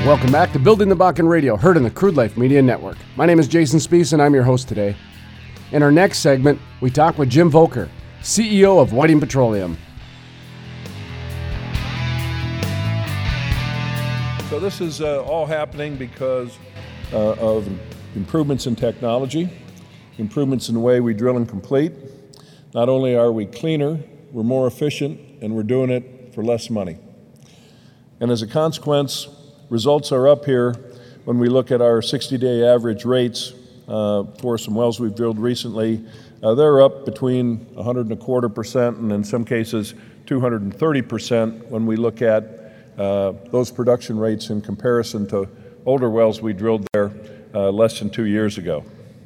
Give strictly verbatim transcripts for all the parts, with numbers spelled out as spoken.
Welcome back to Building the Bakken Radio, heard in the Crude Life Media Network. My name is Jason Spees, and I'm your host today. In our next segment, we talk with Jim Volker, C E O of Whiting Petroleum. So this is uh, all happening because uh, of improvements in technology, improvements in the way we drill and complete. Not only are we cleaner, we're more efficient, and we're doing it for less money. And as a consequence, results are up here when we look at our sixty-day average rates uh, for some wells we've drilled recently. Uh, they're up between one hundred and a quarter percent and in some cases two hundred thirty percent when we look at uh, those production rates in comparison to older wells we drilled there uh, less than two years ago.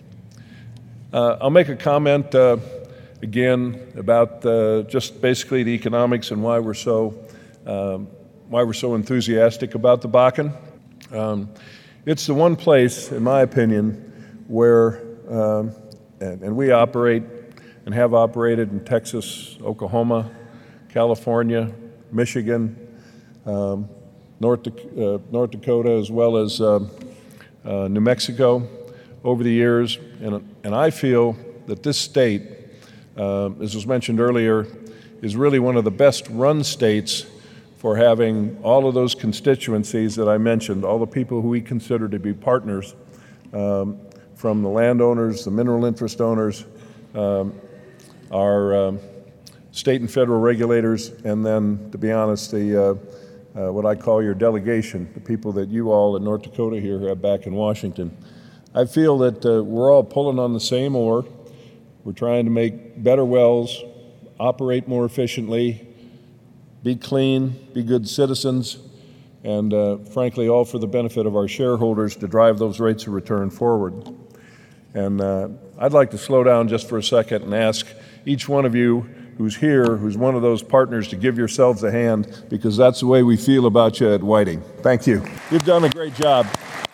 Uh, I'll make a comment uh, again about uh, just basically the economics and why we're so um, why we're so enthusiastic about the Bakken. Um, it's the one place, in my opinion, where, um, and, and we operate and have operated in Texas, Oklahoma, California, Michigan, um, North, uh, North Dakota, as well as um, uh, New Mexico over the years. And, and I feel that this state, uh, as was mentioned earlier, is really one of the best run states for having all of those constituencies that I mentioned, all the people who we consider to be partners, um, from the landowners, the mineral interest owners, um, our um, state and federal regulators, and then, to be honest, the uh, uh, what I call your delegation, the people that you all in North Dakota here have back in Washington. I feel that uh, we're all pulling on the same oar. We're trying to make better wells, operate more efficiently, be clean, be good citizens, and uh, frankly, all for the benefit of our shareholders to drive those rates of return forward. And uh, I'd like to slow down just for a second and ask each one of you who's here, who's one of those partners, to give yourselves a hand, because that's the way we feel about you at Whiting. Thank you. You've done a great job.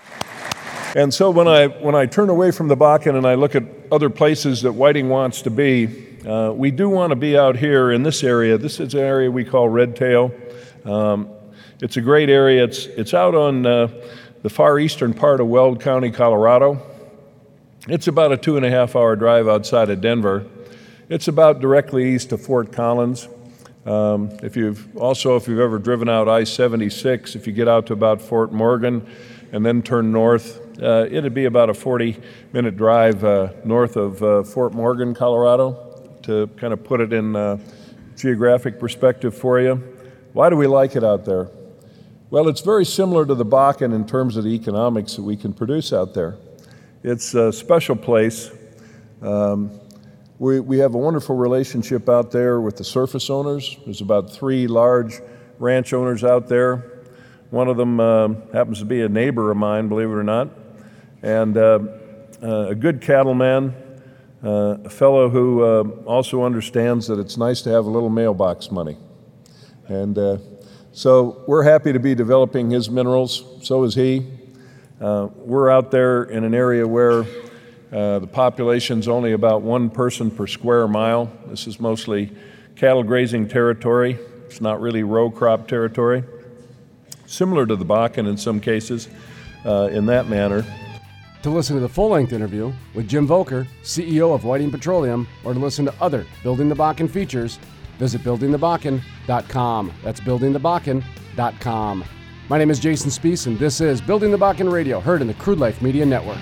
And so when I, when I turn away from the Bakken and I look at other places that Whiting wants to be, Uh, we do want to be out here in this area. This is an area we call Red Tail. Um, it's a great area. It's, it's out on uh, the far eastern part of Weld County, Colorado. It's about a two and a half hour drive outside of Denver. It's about directly east of Fort Collins. Um, if you've also, if you've ever driven out I seventy-six, if you get out to about Fort Morgan and then turn north, uh, it'd be about a forty minute drive uh, north of uh, Fort Morgan, Colorado. To kind of put it in uh, geographic perspective for you. Why do we like it out there? Well, it's very similar to the Bakken in terms of the economics that we can produce out there. It's a special place. Um, we, we have a wonderful relationship out there with the surface owners. There's about three large ranch owners out there. One of them uh, happens to be a neighbor of mine, believe it or not, and uh, uh, a good cattleman. Uh, a fellow who uh, also understands that it's nice to have a little mailbox money. And uh, so we're happy to be developing his minerals, so is he. Uh, we're out there in an area where uh, the population's only about one person per square mile. This is mostly cattle grazing territory. It's not really row crop territory. Similar to the Bakken in some cases uh, in that manner. To listen to the full-length interview with Jim Volker, C E O of Whiting Petroleum, or to listen to other Building the Bakken features, visit building the bakken dot com. That's building the bakken dot com. My name is Jason Spees, and this is Building the Bakken Radio, heard in the Crude Life Media Network.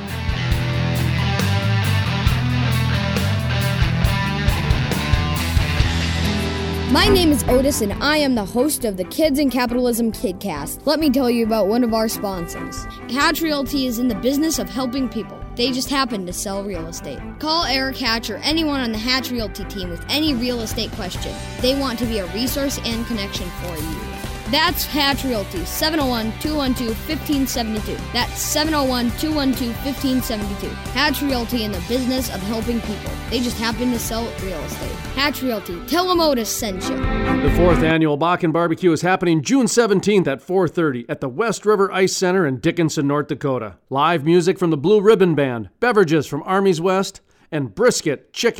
My name is Otis, and I am the host of the Kids in Capitalism KidCast. Let me tell you about one of our sponsors. Hatch Realty is in the business of helping people. They just happen to sell real estate. Call Eric Hatch or anyone on the Hatch Realty team with any real estate question. They want to be a resource and connection for you. That's Hatch Realty, seven oh one, two one two, one five seven two. That's seven oh one, two one two, one five seven two. Hatch Realty in the business of helping people. They just happen to sell real estate. Hatch Realty. Tell them Otis sent you. The fourth annual Bakken Barbecue is happening June seventeenth at four thirty at the West River Ice Center in Dickinson, North Dakota. Live music from the Blue Ribbon Band, beverages from Armies West, and brisket, chicken,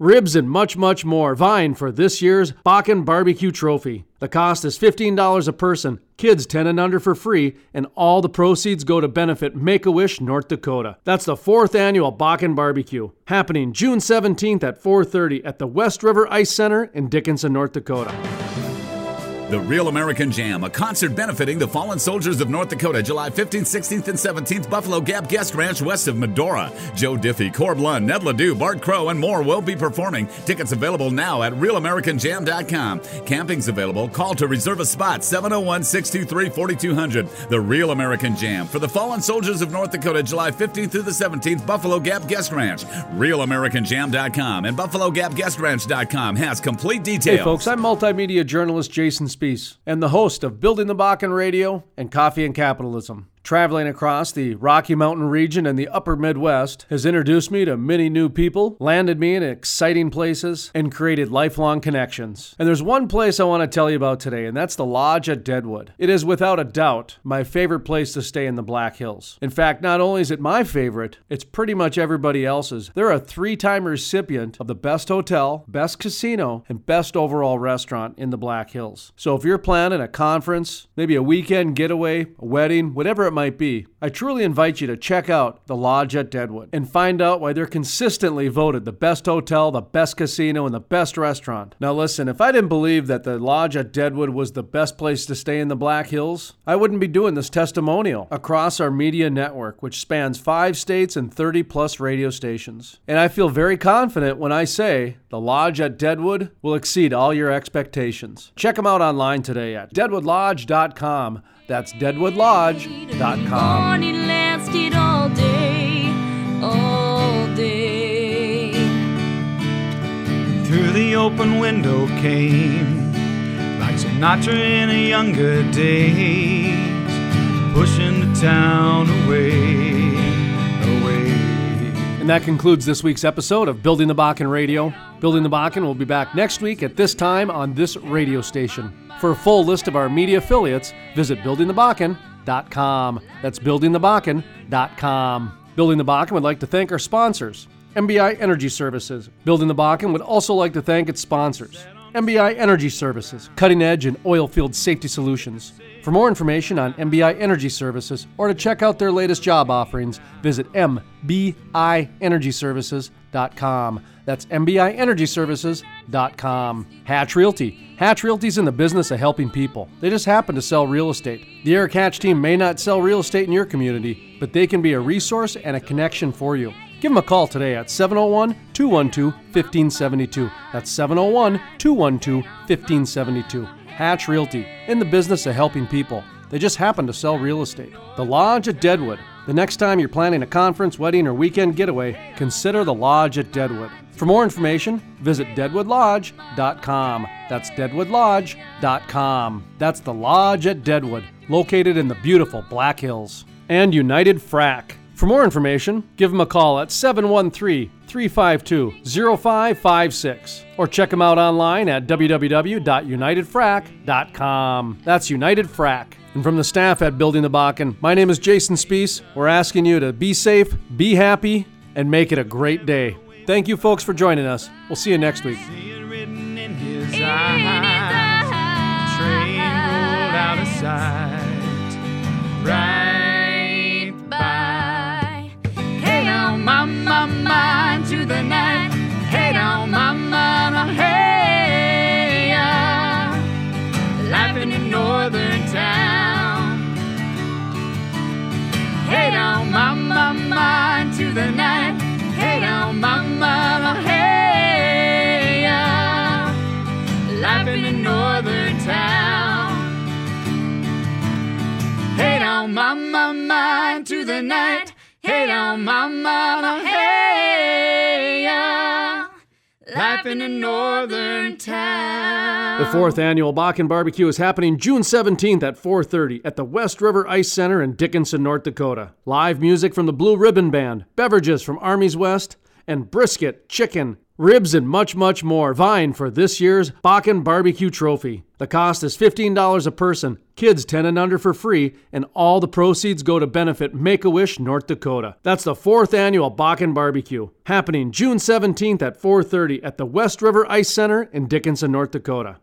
ribs, and much, much more, vying for this year's Bakken Barbecue Trophy. The cost is fifteen dollars a person, kids ten and under for free, and all the proceeds go to benefit Make-A-Wish North Dakota. That's the fourth annual Bakken Barbecue, happening June seventeenth at four thirty at the West River Ice Center in Dickinson, North Dakota. The Real American Jam, a concert benefiting the fallen soldiers of North Dakota, July fifteenth, sixteenth, and seventeenth, Buffalo Gap Guest Ranch west of Medora. Joe Diffie, Corb Lund, Ned Ledoux, Bart Crow, and more will be performing. Tickets available now at real american jam dot com. Camping's available. Call to reserve a spot, seven oh one, six two three, four two zero zero. The Real American Jam for the fallen soldiers of North Dakota, July fifteenth through the seventeenth, Buffalo Gap Guest Ranch. real american jam dot com and buffalo gap guest ranch dot com has complete details. Hey folks, I'm multimedia journalist Jason Spees and the host of Building the Bakken Radio and Coffee and Capitalism. Traveling across the Rocky Mountain region and the upper Midwest has introduced me to many new people, landed me in exciting places, and created lifelong connections. And there's one place I want to tell you about today, and that's the Lodge at Deadwood. It is without a doubt my favorite place to stay in the Black Hills. In fact, not only is it my favorite, it's pretty much everybody else's. They're a three-time recipient of the best hotel, best casino, and best overall restaurant in the Black Hills. So if you're planning a conference, maybe a weekend getaway, a wedding, whatever it might be, I truly invite you to check out the Lodge at Deadwood and find out why they're consistently voted the best hotel, the best casino, and the best restaurant. Now listen, if I didn't believe that the Lodge at Deadwood was the best place to stay in the Black Hills, I wouldn't be doing this testimonial across our media network, which spans five states and thirty plus radio stations. And I feel very confident when I say the Lodge at Deadwood will exceed all your expectations. Check them out online today at deadwood lodge dot com. That's deadwood lodge dot com. It lasted all day, all day. Through the open window came, like Sinatra in a younger days, pushing the town away, away. And that concludes this week's episode of Building the Bakken Radio. Building the Bakken will be back next week at this time on this radio station. For a full list of our media affiliates, visit building the bakken dot com. That's building the bakken dot com. Building the Bakken would like to thank our sponsors, M B I Energy Services. Building the Bakken would also like to thank its sponsors, M B I Energy Services, cutting edge in oil field safety solutions. For more information on M B I Energy Services or to check out their latest job offerings, visit m b i energy services dot com. That's m b i energy services dot com. Hatch Realty. Hatch Realty's in the business of helping people. They just happen to sell real estate. The Eric Hatch team may not sell real estate in your community, but they can be a resource and a connection for you. Give them a call today at seven oh one, two one two, one five seven two. That's seven oh one, two one two, one five seven two. Hatch Realty, in the business of helping people. They just happen to sell real estate. The Lodge at Deadwood. The next time you're planning a conference, wedding, or weekend getaway, consider the Lodge at Deadwood. For more information, visit deadwood lodge dot com. That's deadwood lodge dot com. That's the Lodge at Deadwood, located in the beautiful Black Hills. And United Frac. For more information, give them a call at seven one three, three five two, zero five five six or check them out online at w w w dot united frac dot com. That's United Frac. And from the staff at Building the Bakken, my name is Jason Spees. We're asking you to be safe, be happy, and make it a great day. Thank you, folks, for joining us. We'll see you next week. See it written in his eyes. Train rolled out of sight. Right by. Hey, on my, my mind to the night. Hey, on my mind, hey, uh, life in a northern town. Hey, on my, my mind to the night. Hey, down my mama, hey, uh, life in a northern town. Hey, down my mind to the night. Hey, down my mama, hey, uh, life in a northern town. The fourth annual Bakken Barbecue is happening June seventeenth at four thirty at the West River Ice Center in Dickinson, North Dakota. Live music from the Blue Ribbon Band, beverages from Armies West, and brisket, chicken, ribs, and much, much more vying for this year's Bakken Barbecue Trophy. The cost is fifteen dollars a person, kids ten and under for free, and all the proceeds go to benefit Make-A-Wish North Dakota. That's the fourth annual Bakken Barbecue, happening June seventeenth at four thirty at the West River Ice Center in Dickinson, North Dakota.